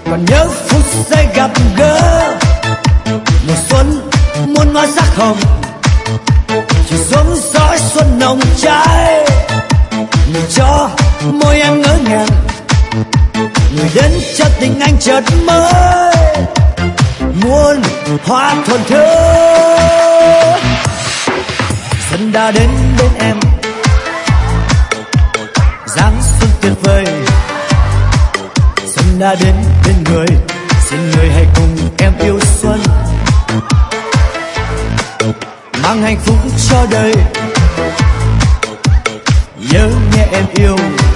còn nhớ phút giây gặp gỡ. Mùa xuân muôn hoa sắc hồng, chiều xuống dõi xuân nồng cháy. Người cho môi em ngỡ ngàng, người đến cho tình anh chợt mới. Muôn hoa thuần thơ xuân đã đến bên em, dáng xuân tuyệt vời. Xuân đã đến bên người, xin người hãy cùng em yêu xuân, mang hạnh phúc cho đời. Nhớ nhé em yêu